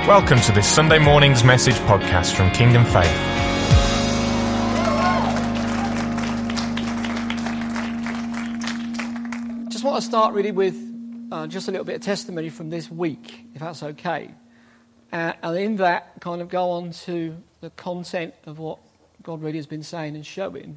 Welcome to this Sunday morning's message podcast from Kingdom Faith. Just want to start really with just a little bit of testimony from this week, if that's okay. And in that, kind of go on to the content of what God really has been saying and showing.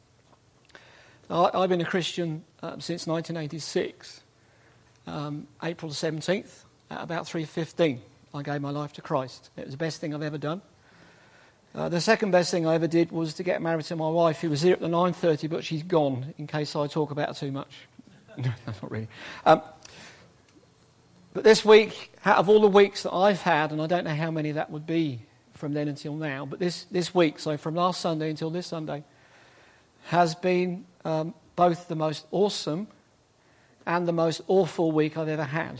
I've been a Christian since 1986, April the 17th, at about 3:15. I gave my life to Christ. It was the best thing I've ever done. The second best thing I ever did was to get married to my wife, who was here at the 9:30, but she's gone, in case I talk about her too much. No, not really. But this week, out of all the weeks that I've had, and I don't know how many that would be from then until now, but this week, so from last Sunday until this Sunday, has been both the most awesome and the most awful week I've ever had.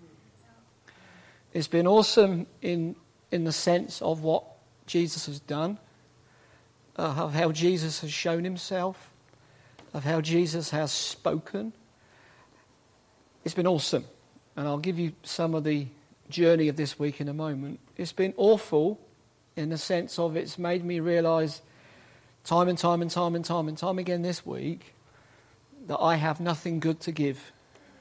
It's been awesome in the sense of what Jesus has done, of how Jesus has shown himself, of how Jesus has spoken. It's been awesome. And I'll give you some of the journey of this week in a moment. It's been awful in the sense of it's made me realise time and time again this week that I have nothing good to give.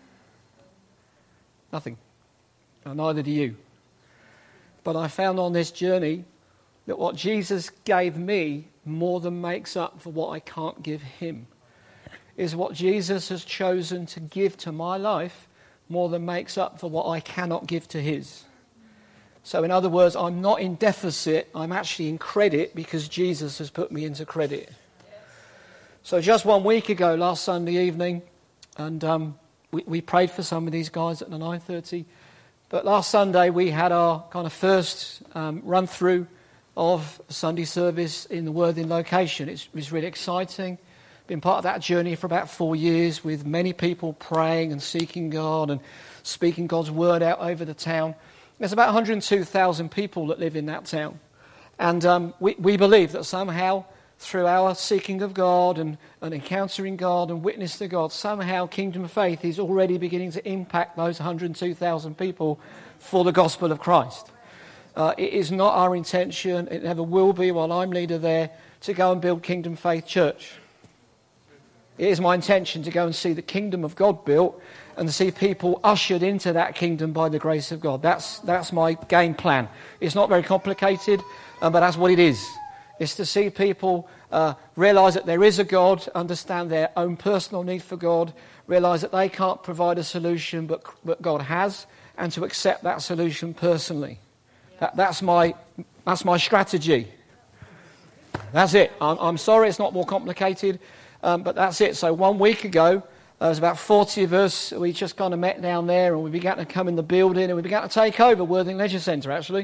Nothing. And neither do you. But I found on this journey that what Jesus gave me more than makes up for what I can't give him. Is what Jesus has chosen to give to my life more than makes up for what I cannot give to his. So in other words, I'm not in deficit, I'm actually in credit because Jesus has put me into credit. So just 1 week ago, last Sunday evening, and we prayed for some of these guys at the 9:30. But last Sunday we had our kind of first run through of Sunday service in the Worthing location. It was really exciting. Been part of that journey for about 4 years with many people praying and seeking God and speaking God's word out over the town. There's about 102,000 people that live in that town. And we believe that somehow through our seeking of God and encountering God and witness to God, somehow Kingdom Faith is already beginning to impact those 102,000 people for the gospel of Christ. It is not our intention, it never will be while I'm leader there, to go and build Kingdom Faith Church. It is my intention to go and see the kingdom of God built and to see people ushered into that kingdom by the grace of God. That's my game plan. It's not very complicated, but that's what it is. It's to see people realise that there is a God, understand their own personal need for God, realise that they can't provide a solution but God has, and to accept that solution personally. That's my strategy. That's it. I'm sorry it's not more complicated, but that's it. So 1 week ago, there was about 40 of us. We just kind of met down there and we began to come in the building and we began to take over Worthing Leisure Centre, actually.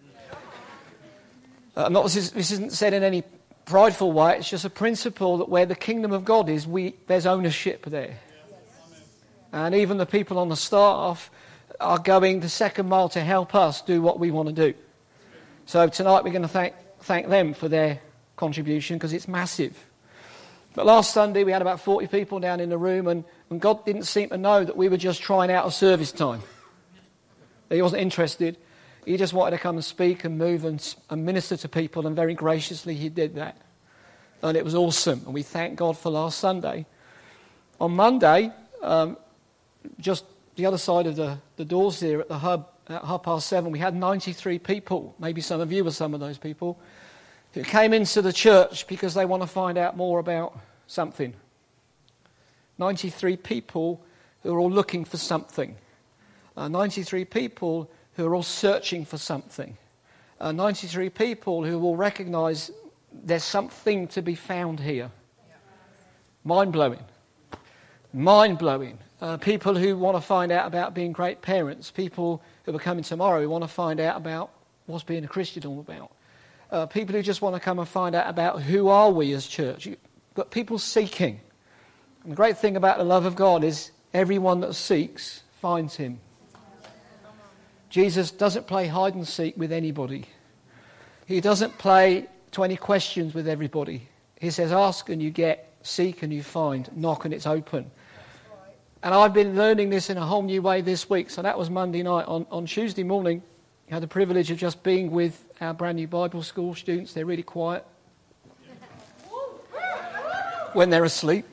This isn't said in any prideful way. It's just a principle that where the kingdom of God is, there's ownership there. And even the people on the staff are going the second mile to help us do what we want to do. So tonight we're going to thank them for their contribution because it's massive. But last Sunday we had about 40 people down in the room and God didn't seem to know that we were just trying out a service time. He wasn't interested. He just wanted to come and speak and move and minister to people, and very graciously he did that. And it was awesome, and we thank God for last Sunday. On Monday, just the other side of the doors here at the hub, at 7:30, we had 93 people, maybe some of you were some of those people, who came into the church because they want to find out more about something. 93 people who are all looking for something. 93 people who are all searching for something. 93 people who will recognise there's something to be found here. Mind-blowing. Mind-blowing. People who want to find out about being great parents. People who are coming tomorrow who want to find out about what's being a Christian all about. People who just want to come and find out about who are we as church. But people seeking. And the great thing about the love of God is everyone that seeks finds him. Jesus doesn't play hide and seek with anybody. He doesn't play 20 questions with everybody. He says, ask and you get, seek and you find, knock and it's open. And I've been learning this in a whole new way this week. So that was Monday night. On Tuesday morning, had the privilege of just being with our brand new Bible school students. They're really quiet when they're asleep.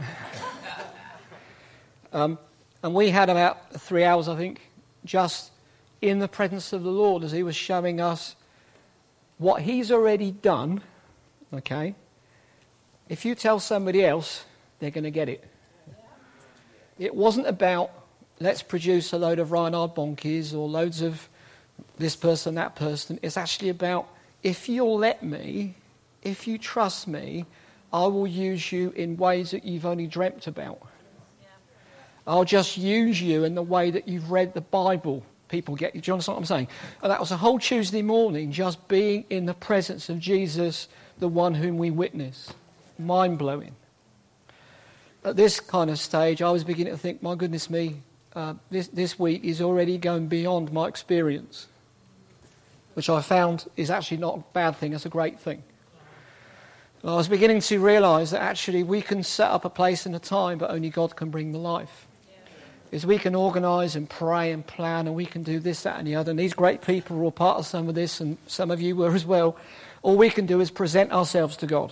And we had about 3 hours, I think, just in the presence of the Lord as he was showing us what he's already done, okay? If you tell somebody else, they're going to get it. It wasn't about, let's produce a load of Reinhard Bonnke's or loads of this person, that person. It's actually about, if you'll let me, if you trust me, I will use you in ways that you've only dreamt about. I'll just use you in the way that you've read the Bible. People get you. Do you understand what I'm saying? And that was a whole Tuesday morning, just being in the presence of Jesus, the one whom we witness. Mind-blowing. At this kind of stage, I was beginning to think, my goodness me, this week is already going beyond my experience, which I found is actually not a bad thing, it's a great thing. And I was beginning to realise that actually we can set up a place and a time, but only God can bring the life. Is we can organise and pray and plan, and we can do this, that and the other. And these great people were all part of some of this, and some of you were as well. All we can do is present ourselves to God.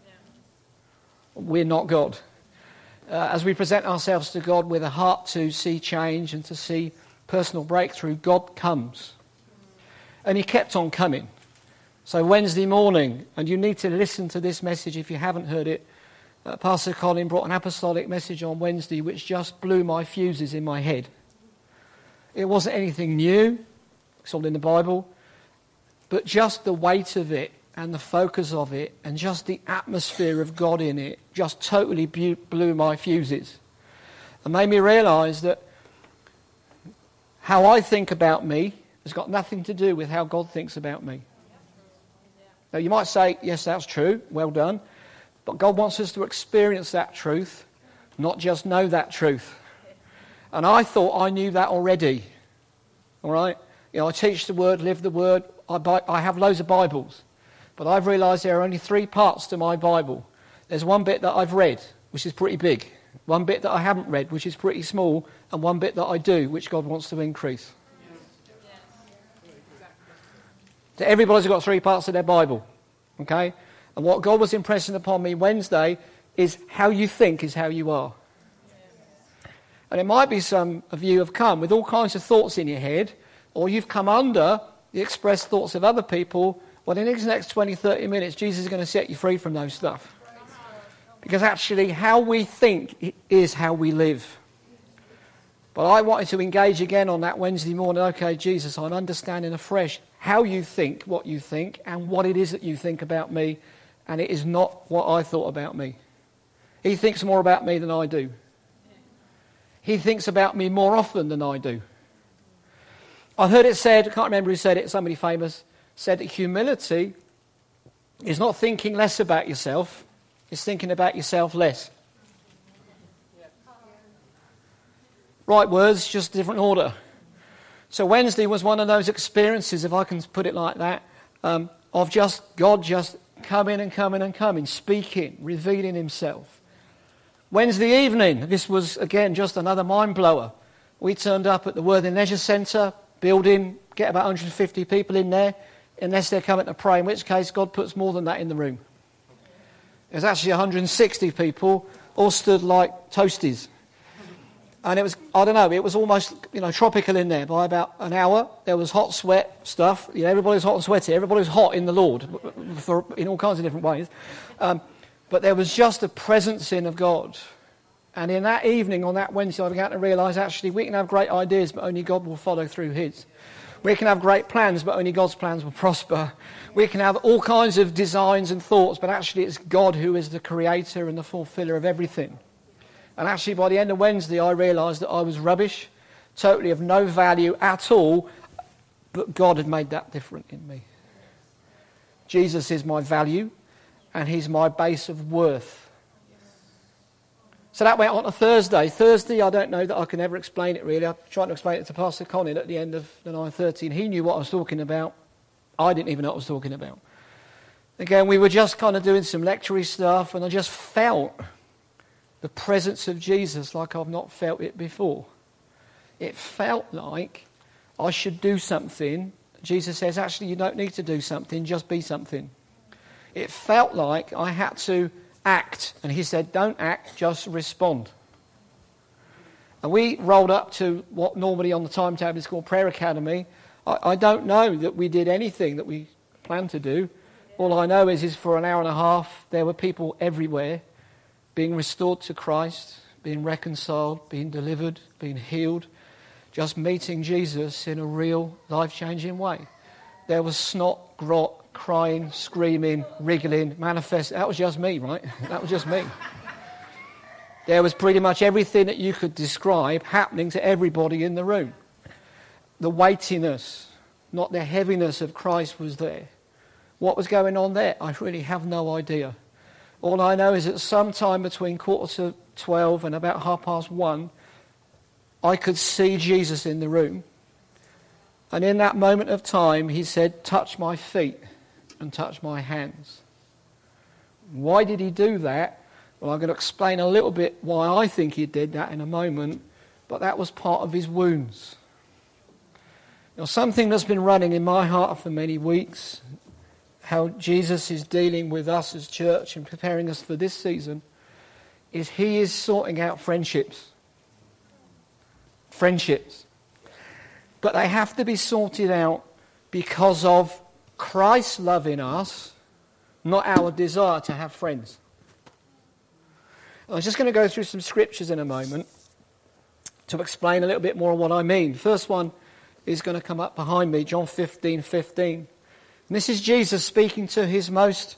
We're not God. As we present ourselves to God with a heart to see change and to see personal breakthrough, God comes. And he kept on coming. So Wednesday morning, and you need to listen to this message if you haven't heard it, Pastor Colin brought an apostolic message on Wednesday which just blew my fuses in my head. It wasn't anything new, it's all in the Bible, but just the weight of it and the focus of it and just the atmosphere of God in it just totally blew my fuses. And made me realise that how I think about me has got nothing to do with how God thinks about me. Now you might say, yes, that's true, well done. But God wants us to experience that truth, not just know that truth. And I thought I knew that already. All right? You know, I teach the Word, live the Word. I have loads of Bibles. But I've realised there are only 3 parts to my Bible. There's one bit that I've read, which is pretty big. One bit that I haven't read, which is pretty small. And one bit that I do, which God wants to increase. So everybody's got 3 parts of their Bible. Okay? And what God was impressing upon me Wednesday is how you think is how you are. And it might be some of you have come with all kinds of thoughts in your head, or you've come under the expressed thoughts of other people. Well, in these next 20, 30 minutes, Jesus is going to set you free from those stuff. Because actually, how we think is how we live. But I wanted to engage again on that Wednesday morning. Okay, Jesus, I'm understanding afresh how you think, what you think, and what it is that you think about me. And it is not what I thought about me. He thinks more about me than I do. He thinks about me more often than I do. I heard it said, I can't remember who said it, somebody famous, said that humility is not thinking less about yourself, it's thinking about yourself less. Right words, just different order. So Wednesday was one of those experiences, if I can put it like that, of just God just coming and coming and coming, speaking, revealing himself. Wednesday evening, this was again just another mind blower. We turned up at the Worthing Leisure Centre building, get about 150 people in there, unless they're coming to pray, in which case God puts more than that in the room. There's actually 160 people, all stood like toasties. And it was, I don't know, it was almost, tropical in there by about an hour. There was hot sweat stuff. Everybody was hot and sweaty. Everybody was hot in the Lord in all kinds of different ways. But there was just a presence in of God. And in that evening, on that Wednesday, I began to realise actually we can have great ideas, but only God will follow through his. We can have great plans, but only God's plans will prosper. We can have all kinds of designs and thoughts, but actually it's God who is the creator and the fulfiller of everything. And actually, by the end of Wednesday, I realised that I was rubbish, totally of no value at all, but God had made that different in me. Jesus is my value, and he's my base of worth. So that went on to Thursday. Thursday, I don't know that I can ever explain it really. I'm trying to explain it to Pastor Colin at the end of the 9:30, and he knew what I was talking about. I didn't even know what I was talking about. Again, we were just kind of doing some lectury stuff, and I just felt the presence of Jesus like I've not felt it before. It felt like I should do something Jesus says, actually, you don't need to do something, just be something. It felt like I had to act. And he said, don't act, just respond. And we rolled up to what normally on the timetable is called Prayer Academy. I don't know that we did anything that we planned to do. All I know is for an hour and a half, there were people everywhere being restored to Christ, being reconciled, being delivered, being healed, just meeting Jesus in a real life-changing way. There was snot, grot, crying, screaming, wriggling, manifest. That was just me, right? That was just me. There was pretty much everything that you could describe happening to everybody in the room. The weightiness, not the heaviness of Christ was there. What was going on there? I really have no idea. All I know is that sometime between 12:15 and about 1:30, I could see Jesus in the room. And in that moment of time, he said, touch my feet and touch my hands. Why did he do that? Well, I'm going to explain a little bit why I think he did that in a moment, but that was part of his wounds. Now, something that's been running in my heart for many weeks, how Jesus is dealing with us as church and preparing us for this season, is he is sorting out friendships. Friendships. But they have to be sorted out because of Christ's love in us, not our desire to have friends. I'm just going to go through some scriptures in a moment to explain a little bit more on what I mean. The first one is going to come up behind me, John 15:15. And this is Jesus speaking to his most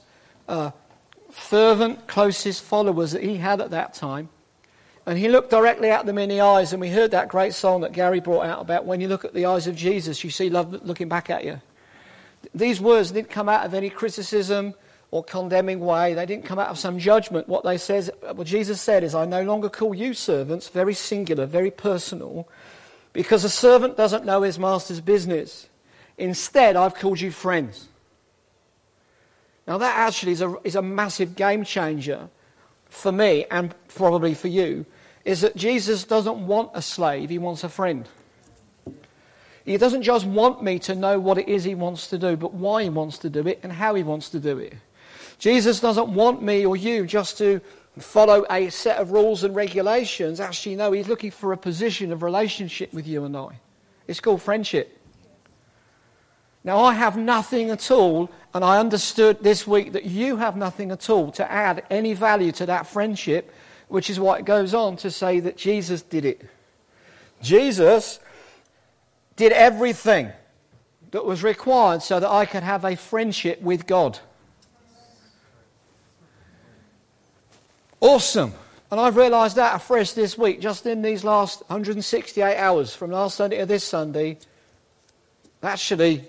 fervent, closest followers that he had at that time. And he looked directly at them in the eyes, and we heard that great song that Gary brought out about when you look at the eyes of Jesus, you see love looking back at you. These words didn't come out of any criticism or condemning way. They didn't come out of some judgment. What Jesus said is, I no longer call you servants, very singular, very personal, because a servant doesn't know his master's business. Instead, I've called you friends. Now that actually is a massive game changer for me and probably for you, is that Jesus doesn't want a slave, he wants a friend. He doesn't just want me to know what it is he wants to do, but why he wants to do it and how he wants to do it. Jesus doesn't want me or you just to follow a set of rules and regulations. Actually, no, he's looking for a position of relationship with you and I. It's called friendship. Now, I have nothing at all, and I understood this week that you have nothing at all to add any value to that friendship, which is what it goes on to say that Jesus did it. Jesus did everything that was required so that I could have a friendship with God. Awesome. And I've realised that afresh this week, just in these last 168 hours, from last Sunday to this Sunday. Actually,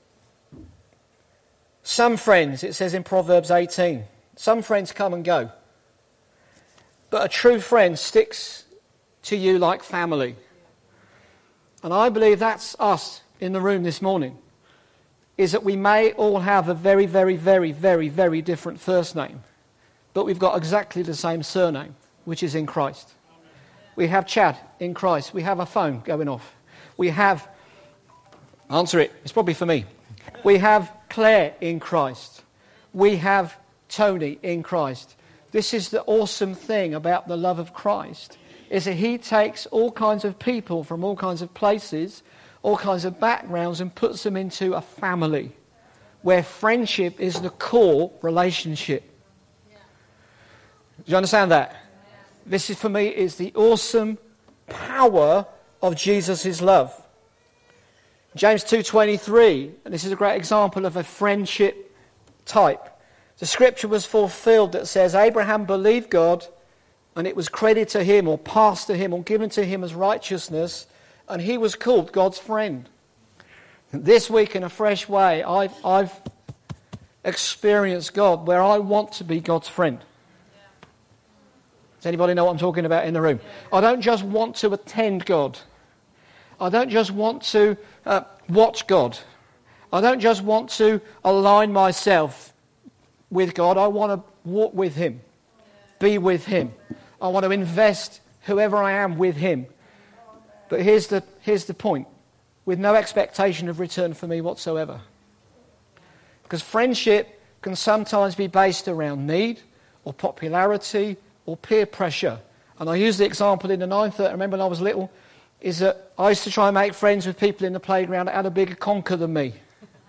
some friends, it says in Proverbs 18, some friends come and go. But a true friend sticks to you like family. And I believe that's us in the room this morning, is that we may all have a very, very, very, very, very different first name, but we've got exactly the same surname, which is in Christ. We have Chad in Christ. We have a phone going off. We have, answer it, it's probably for me. We have Claire in Christ. We have Tony in Christ. This is the awesome thing about the love of Christ, is that he takes all kinds of people from all kinds of places, all kinds of backgrounds, and puts them into a family where friendship is the core relationship. Do you understand that? This is, for me, is the awesome power of Jesus' love. James 2:23, and this is a great example of a friendship type. The scripture was fulfilled that says, Abraham believed God, and it was credited to him, or passed to him, or given to him as righteousness, and he was called God's friend. This week, in a fresh way, I've experienced God where I want to be God's friend. Does anybody know what I'm talking about in the room? I don't just want to attend God. I don't just want to watch God. I don't just want to align myself with God. I want to walk with him, be with him. I want to invest whoever I am with him. But here's the point. with no expectation of return for me whatsoever. Because friendship can sometimes be based around need or popularity or peer pressure. And I used the example in the 9:30, I remember when I was little, is that I used to try and make friends with people in the playground that had a bigger conker than me.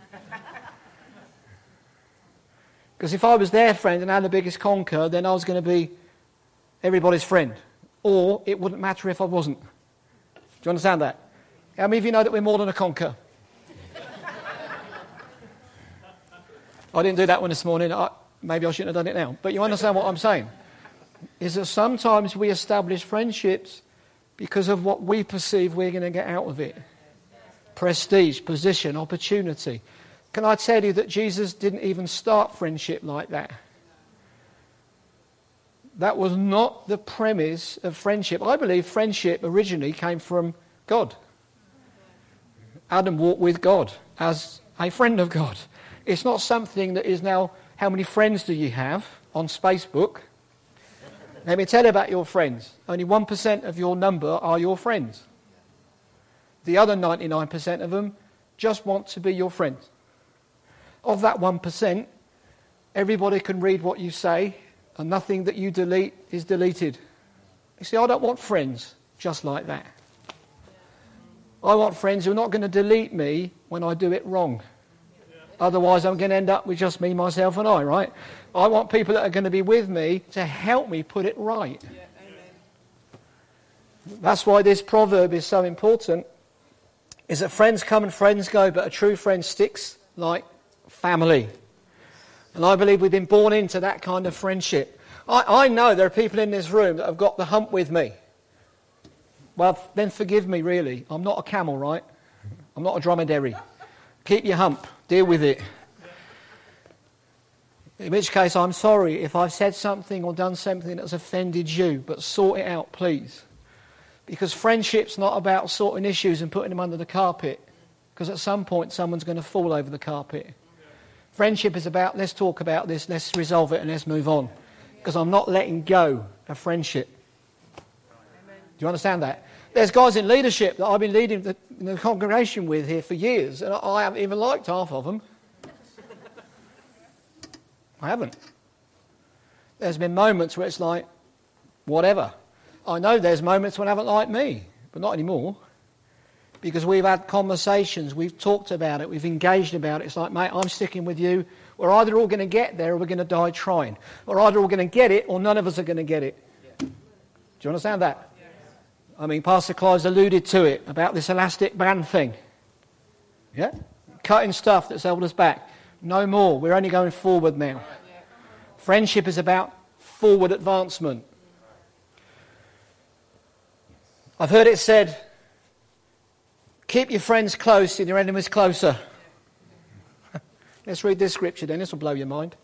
Because if I was their friend and had the biggest conker, then I was going to be everybody's friend. Or it wouldn't matter if I wasn't. Do you understand that? How many of you know that we're more than a conker? I didn't do that one this morning. Maybe I shouldn't have done it now. But you understand what I'm saying? Is that sometimes we establish friendships because of what we perceive we're going to get out of it. Prestige, position, opportunity. Can I tell you that Jesus didn't even start friendship like that? That was not the premise of friendship. I believe friendship originally came from God. Adam walked with God as a friend of God. It's not something that is now, how many friends do you have on Facebook? Let me tell you about your friends. Only 1% of your number are your friends. The other 99% of them just want to be your friends. Of that 1%, everybody can read what you say, and nothing that you delete is deleted. You see, I don't want friends just like that. I want friends who are not going to delete me when I do it wrong. Otherwise, I'm going to end up with just me, myself, and I, right? I want people that are going to be with me to help me put it right. That's why this proverb is so important, is that friends come and friends go, but a true friend sticks like family. And I believe we've been born into that kind of friendship. I know there are people in this room that have got the hump with me. Well, then forgive me, really. I'm not a camel, right? I'm not a dromedary. Keep your hump. Deal with it. In which case, I'm sorry if I've said something or done something that's offended you, but sort it out, please. Because friendship's not about sorting issues and putting them under the carpet, because at some point someone's going to fall over the carpet. Friendship is about, let's talk about this, let's resolve it, and let's move on. Because I'm not letting go of friendship. Do you understand that? There's guys in leadership that I've been leading the congregation with here for years, and I haven't even liked half of them. I haven't. There's been moments where it's like, whatever. I know there's moments when I haven't liked me, but not anymore. Because we've had conversations, we've talked about it, we've engaged about it. It's like, mate, I'm sticking with you. We're either all going to get there or we're going to die trying. We're either all going to get it or none of us are going to get it. Do you understand that? I mean, Pastor Clive's alluded to it about this elastic band thing. Yeah? Cutting stuff that's held us back. No more. We're only going forward now. Friendship is about forward advancement. I've heard it said, keep your friends close and your enemies closer. Let's read this scripture then. This will blow your mind.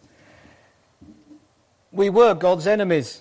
We were God's enemies.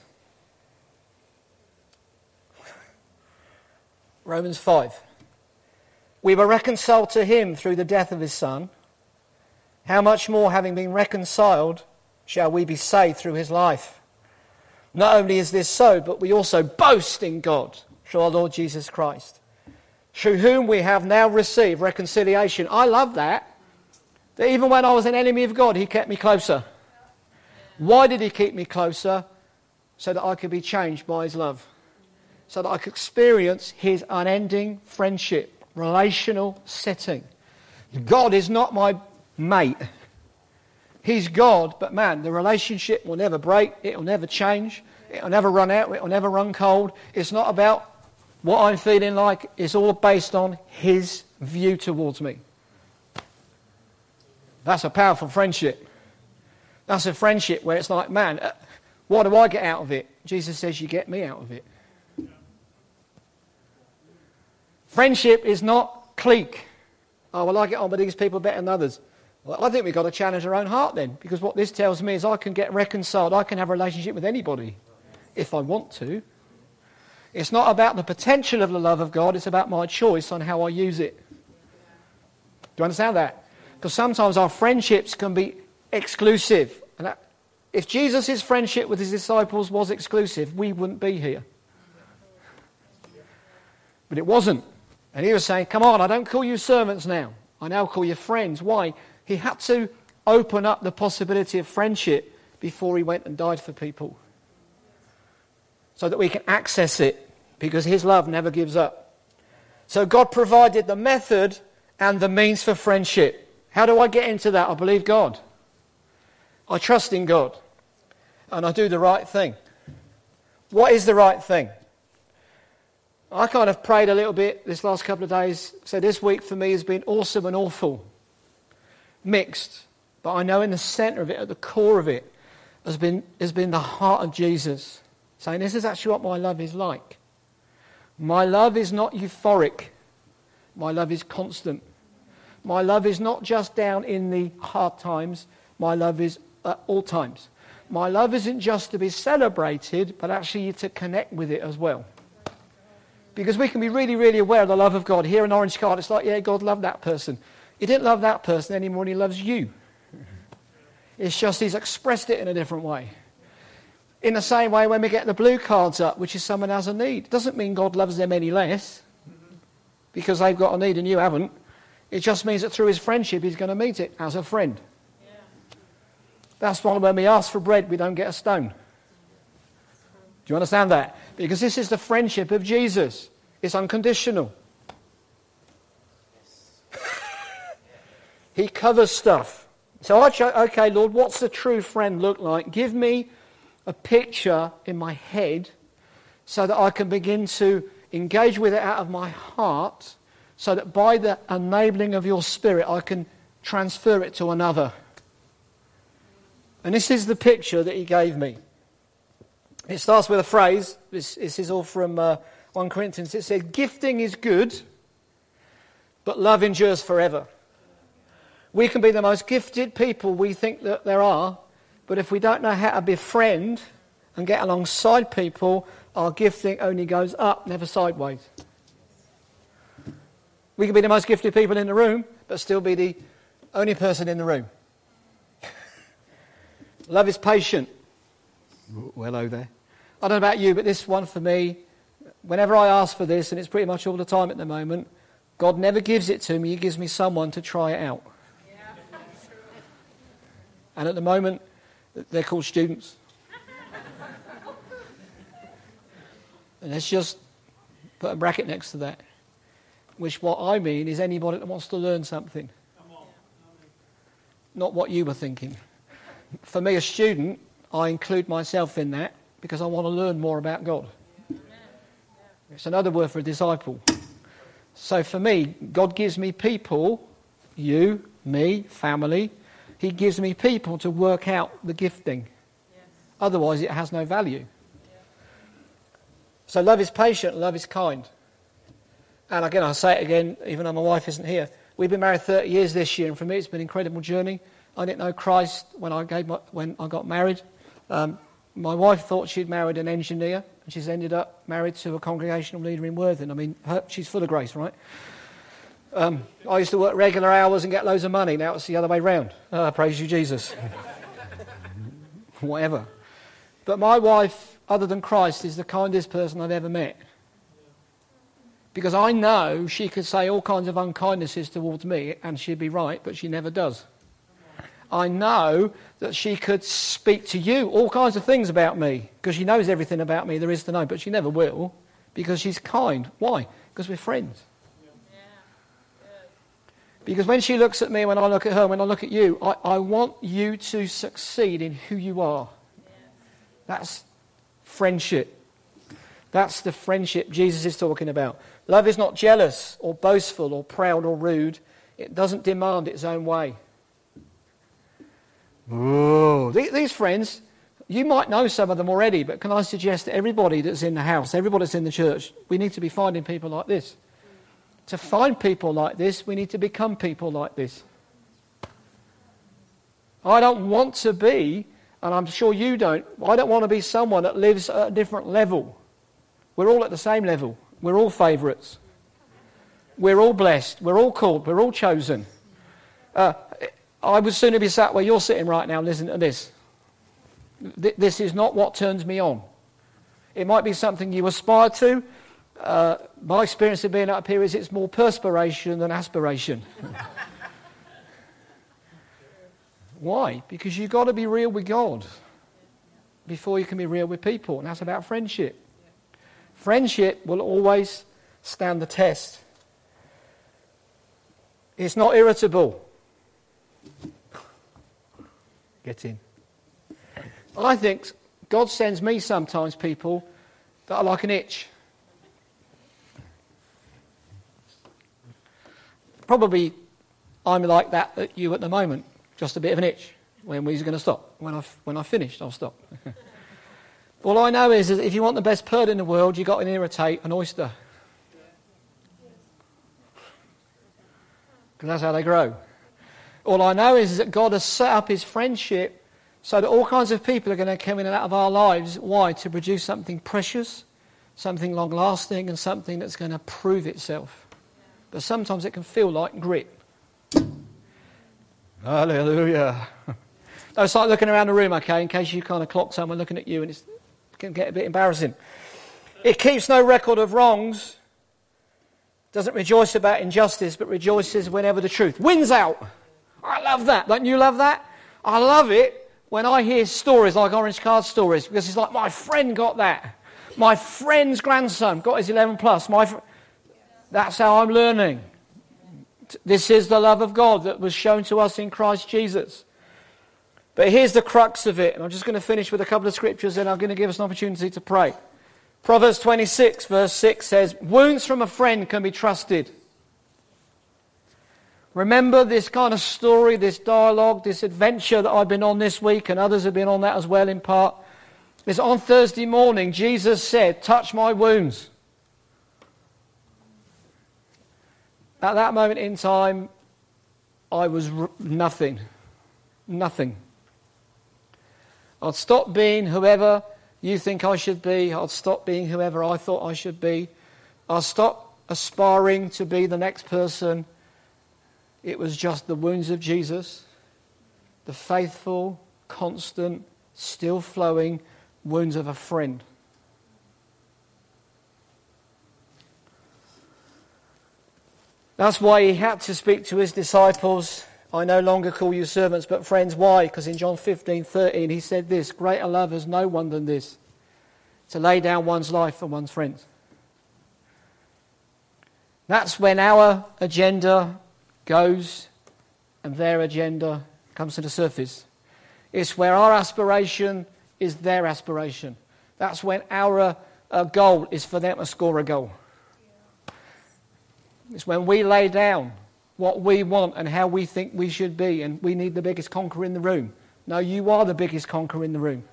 Romans 5. We were reconciled to him through the death of his Son. How much more, having been reconciled, shall we be saved through his life? Not only is this so, but we also boast in God through our Lord Jesus Christ, through whom we have now received reconciliation. I love that. That even when I was an enemy of God, he kept me closer. Why did he keep me closer? So that I could be changed by his love. So that I could experience his unending friendship, relational setting. God is not my mate. He's God, but man, the relationship will never break. It will never change. It will never run out. It will never run cold. It's not about what I'm feeling like. It's all based on his view towards me. That's a powerful friendship. That's a friendship where it's like, man, what do I get out of it? Jesus says you get me out of it. Friendship is not clique. Oh, well, I get on with these people better than others. Well, I think we've got to challenge our own heart then, because what this tells me is I can get reconciled. I can have a relationship with anybody if I want to. It's not about the potential of the love of God. It's about my choice on how I use it. Do you understand that? Because sometimes our friendships can be exclusive. And if Jesus' friendship with his disciples was exclusive, we wouldn't be here. But it wasn't. And he was saying, come on, I don't call you servants now. I now call you friends. Why? He had to open up the possibility of friendship before he went and died for people. So that we can access it, because his love never gives up. So God provided the method and the means for friendship. How do I get into that? I believe God. I trust in God. And I do the right thing. What is the right thing? I kind of prayed a little bit this last couple of days. So this week for me has been awesome and awful. Mixed. But I know in the centre of it, at the core of it, has been the heart of Jesus. Saying this is actually what my love is like. My love is not euphoric. My love is constant. My love is not just down in the hard times. My love is at all times. My love isn't just to be celebrated, but actually to connect with it as well. Because we can be really, really aware of the love of God. Here in Orange Card, it's like, yeah, God loved that person. He didn't love that person any more than he loves you. It's just he's expressed it in a different way. In the same way, when we get the blue cards up, which is someone has a need, it doesn't mean God loves them any less because they've got a need and you haven't. It just means that through his friendship, he's going to meet it as a friend. Yeah. That's why when we ask for bread, we don't get a stone. Do you understand that? Because this is the friendship of Jesus. It's unconditional. He covers stuff. So I okay, Lord, what's the true friend look like? Give me a picture in my head so that I can begin to engage with it out of my heart, so that by the enabling of your Spirit I can transfer it to another. And this is the picture that he gave me. It starts with a phrase. This is all from 1 Corinthians. It says, gifting is good, but love endures forever. We can be the most gifted people we think that there are, but if we don't know how to befriend and get alongside people, our gifting only goes up, never sideways. We can be the most gifted people in the room, but still be the only person in the room. Love is patient. Well, hello there. I don't know about you, but this one for me, whenever I ask for this, and it's pretty much all the time at the moment, God never gives it to me, he gives me someone to try it out. Yeah. And at the moment, they're called students. And let's just put a bracket next to that. Which what I mean is anybody that wants to learn something. Not what you were thinking. For me, a student, I include myself in that because I want to learn more about God. It's another word for a disciple. So for me, God gives me people, you, me, family. He gives me people to work out the gifting. Yes. Otherwise, it has no value. Yeah. So love is patient, love is kind. And again, I'll say it again, even though my wife isn't here. We've been married 30 years this year, and for me, it's been an incredible journey. I didn't know Christ when I got married. My wife thought she'd married an engineer, and she's ended up married to a congregational leader in Worthing. I mean, she's full of grace, right? I used to work regular hours and get loads of money. Now it's the other way round. Praise you, Jesus. Whatever. But my wife, other than Christ, is the kindest person I've ever met. Because I know she could say all kinds of unkindnesses towards me, and she'd be right, but she never does. I know that she could speak to you all kinds of things about me, because she knows everything about me there is to know, but she never will, because she's kind. Why? Because we're friends. Because when she looks at me, when I look at her, when I look at you, I want you to succeed in who you are. That's friendship. That's the friendship Jesus is talking about. Love is not jealous or boastful or proud or rude. It doesn't demand its own way. Oh, these friends, you might know some of them already, but can I suggest that everybody that's in the house, everybody that's in the church, we need to be finding people like this. To find people like this, we need to become people like this. I don't want to be, and I'm sure you don't, I don't want to be someone that lives at a different level. We're all at the same level. We're all favourites. We're all blessed. We're all called. We're all chosen. I would sooner be sat where you're sitting right now listening to this. This is not what turns me on. It might be something you aspire to, My experience of being up here is it's more perspiration than aspiration. Why? Because you've got to be real with God before you can be real with people, and that's about friendship. Friendship will always stand the test. It's not irritable. Get in. I think God sends me sometimes people that are like an itch. Probably I'm like that at you at the moment. Just a bit of an itch. When we're going to stop? When I've finished, I'll stop. All I know is if you want the best bird in the world, you've got to irritate an oyster. Because that's how they grow. All I know is that God has set up his friendship so that all kinds of people are going to come in and out of our lives. Why? To produce something precious, something long-lasting, and something that's going to prove itself. But sometimes it can feel like grit. Hallelujah. It's like looking around the room, okay, in case you kind of clock someone looking at you and it can get a bit embarrassing. It keeps no record of wrongs, doesn't rejoice about injustice, but rejoices whenever the truth wins out. I love that. Don't you love that? I love it when I hear stories like orange card stories, because it's like, my friend got that. My friend's grandson got his 11 plus. That's how I'm learning. This is the love of God that was shown to us in Christ Jesus. But here's the crux of it, and I'm just going to finish with a couple of scriptures, and I'm going to give us an opportunity to pray. Proverbs 26, verse 6 says, wounds from a friend can be trusted. Remember this kind of story, this dialogue, this adventure that I've been on this week, and others have been on that as well in part. Is on Thursday morning, Jesus said, touch my wounds. At that moment in time, I was nothing. Nothing. I'd stopped being whoever you think I should be. I'd stopped being whoever I thought I should be. I'd stopped aspiring to be the next person. It was just the wounds of Jesus, the faithful, constant, still flowing wounds of a friend. That's why he had to speak to his disciples. I no longer call you servants, but friends. Why? Because in John 15:13 he said this, greater love has no one than this, to lay down one's life for one's friends. That's when our agenda goes and their agenda comes to the surface. It's where our aspiration is their aspiration. That's when our goal is for them to score a goal. It's when we lay down what we want and how we think we should be, and we need the biggest conqueror in the room. No, you are the biggest conqueror in the room.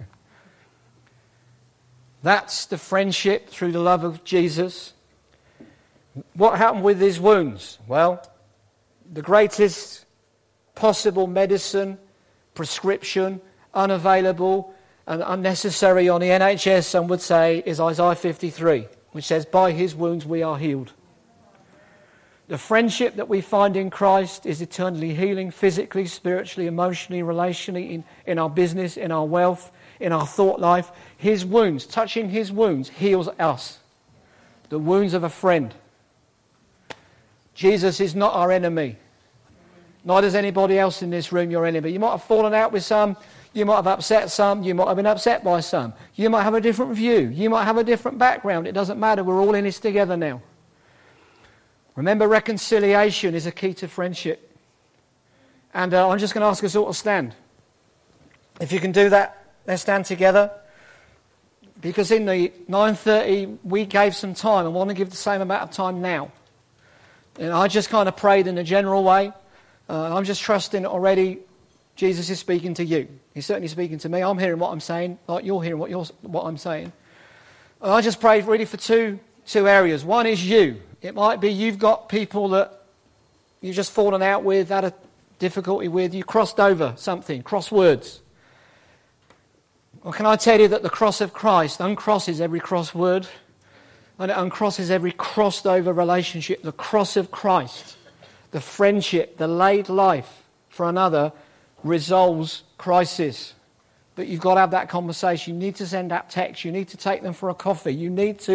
That's the friendship through the love of Jesus. What happened with his wounds? Well, the greatest possible medicine, prescription, unavailable and unnecessary on the NHS, some would say, is Isaiah 53, which says, by his wounds we are healed. The friendship that we find in Christ is eternally healing, physically, spiritually, emotionally, relationally, in our business, in our wealth, in our thought life. His wounds, touching his wounds, heals us. The wounds of a friend. Jesus is not our enemy. Neither is anybody else in this room your enemy. You might have fallen out with some. You might have upset some. You might have been upset by some. You might have a different view. You might have a different background. It doesn't matter. We're all in this together now. Remember, reconciliation is a key to friendship. And I'm just going to ask us all to stand. If you can do that, let's stand together. Because in the 9:30, we gave some time. I want to give the same amount of time now. And I just kind of prayed in a general way. I'm just trusting that already Jesus is speaking to you. He's certainly speaking to me. I'm hearing what I'm saying, like you're hearing what I'm saying. And I just prayed really for two areas. One is you. It might be you've got people that you've just fallen out with, had a difficulty with, you crossed over something, cross words. Well, can I tell you that the cross of Christ uncrosses every crossword, and it uncrosses every crossed over relationship. The cross of Christ, the friendship, the laid life for another resolves crisis. But you've got to have that conversation. You need to send that text. You need to take them for a coffee. You need to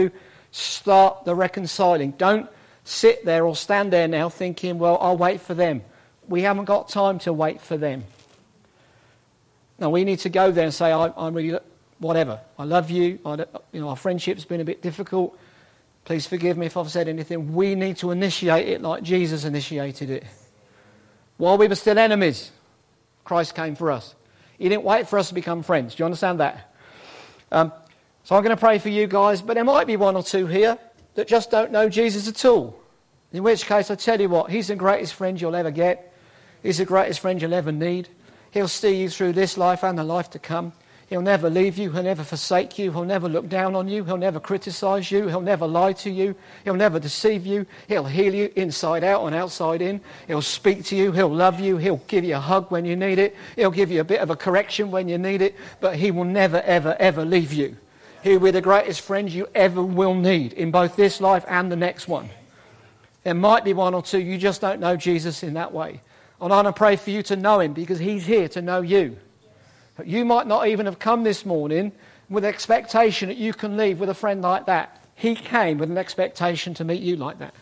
Start the reconciling. Don't sit there or stand there now thinking, well, I'll wait for them. We haven't got time to wait for them. No, we need to go there and say, I'm really, whatever. I love you. Our friendship's been a bit difficult. Please forgive me if I've said anything. We need to initiate it like Jesus initiated it. While we were still enemies, Christ came for us. He didn't wait for us to become friends. Do you understand that? So I'm going to pray for you guys, but there might be one or two here that just don't know Jesus at all. In which case, I tell you what, he's the greatest friend you'll ever get. He's the greatest friend you'll ever need. He'll see you through this life and the life to come. He'll never leave you. He'll never forsake you. He'll never look down on you. He'll never criticize you. He'll never lie to you. He'll never deceive you. He'll heal you inside out and outside in. He'll speak to you. He'll love you. He'll give you a hug when you need it. He'll give you a bit of a correction when you need it. But he will never, ever, ever leave you. He will be the greatest friend you ever will need in both this life and the next one. There might be one or two, you just don't know Jesus in that way. And I want to pray for you to know him because he's here to know you. You might not even have come this morning with expectation that you can leave with a friend like that. He came with an expectation to meet you like that.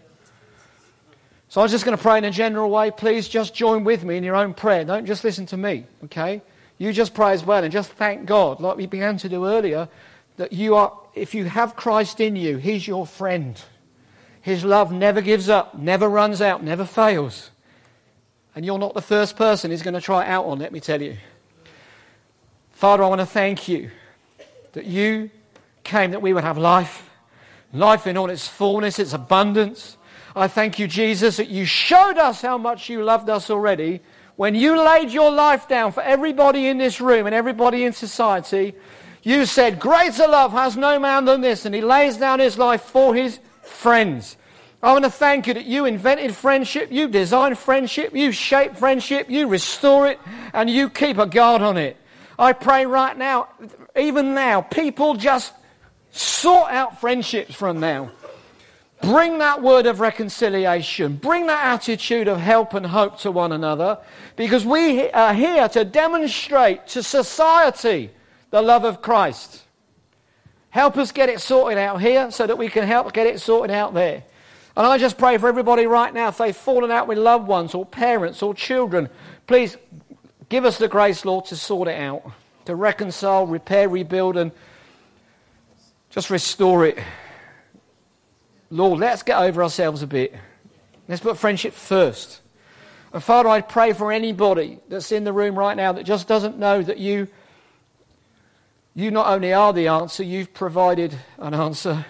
So I'm just going to pray in a general way. Please just join with me in your own prayer. Don't just listen to me, okay? You just pray as well and just thank God, like we began to do earlier, that you are, if you have Christ in you, he's your friend. His love never gives up, never runs out, never fails. And you're not the first person he's going to try it out on, let me tell you. Father, I want to thank you that you came that we would have life, life in all its fullness, its abundance. I thank you, Jesus, that you showed us how much you loved us already when you laid your life down for everybody in this room and everybody in society. You said, greater love has no man than this, and he lays down his life for his friends. I want to thank you that you invented friendship, you designed friendship, you shape friendship, you restore it, and you keep a guard on it. I pray right now, even now, people just sort out friendships from now. Bring that word of reconciliation. Bring that attitude of help and hope to one another, because we are here to demonstrate to society the love of Christ. Help us get it sorted out here so that we can help get it sorted out there. And I just pray for everybody right now, if they've fallen out with loved ones or parents or children, please give us the grace, Lord, to sort it out, to reconcile, repair, rebuild, and just restore it. Lord, let's get over ourselves a bit. Let's put friendship first. And Father, I pray for anybody that's in the room right now that just doesn't know that you not only are the answer, you've provided an answer.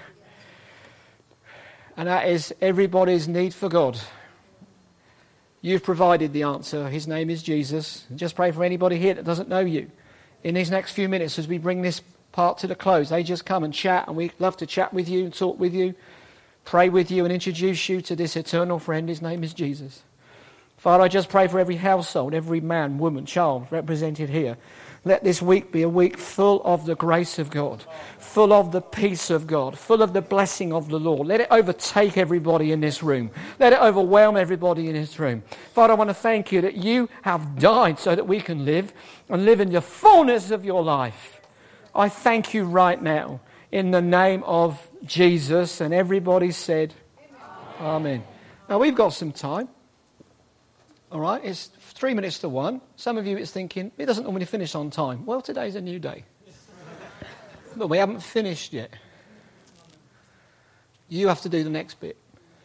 And that is everybody's need for God. You've provided the answer. His name is Jesus. And just pray for anybody here that doesn't know you. In these next few minutes, as we bring this part to the close, they just come and chat, and we'd love to chat with you and talk with you, pray with you and introduce you to this eternal friend. His name is Jesus. Father, I just pray for every household, every man, woman, child represented here. Let this week be a week full of the grace of God, full of the peace of God, full of the blessing of the Lord. Let it overtake everybody in this room. Let it overwhelm everybody in this room. Father, I want to thank you that you have died so that we can live and live in the fullness of your life. I thank you right now in the name of Jesus. And everybody said, Amen. Now we've got some time. All right, it's 3 minutes to 1. Some of you is thinking, it doesn't normally finish on time. Well, today's a new day. But we haven't finished yet. You have to do the next bit.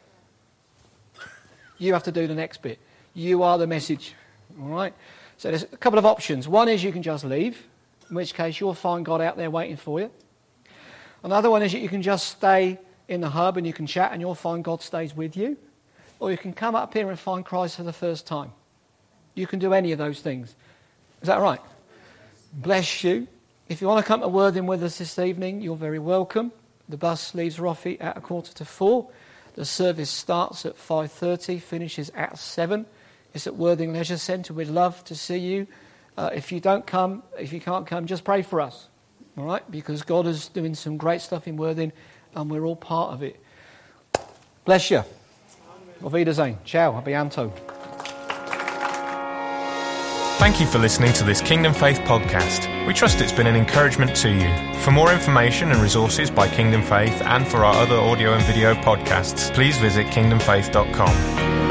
You have to do the next bit. You are the message. All right? So there's a couple of options. One is you can just leave, in which case you'll find God out there waiting for you. Another one is that you can just stay in the hub and you can chat and you'll find God stays with you. Or you can come up here and find Christ for the first time. You can do any of those things. Is that right? Bless you. If you want to come to Worthing with us this evening, you're very welcome. The bus leaves Roffey at 3:45. The service starts at 5:30, finishes at 7. It's at Worthing Leisure Centre. We'd love to see you. If you can't come, just pray for us. All right? Because God is doing some great stuff in Worthing and we're all part of it. Bless you. Auf Wiedersehen. Ciao. A bientôt. Thank you for listening to this Kingdom Faith podcast. We trust it's been an encouragement to you. For more information and resources by Kingdom Faith and for our other audio and video podcasts, please visit kingdomfaith.com.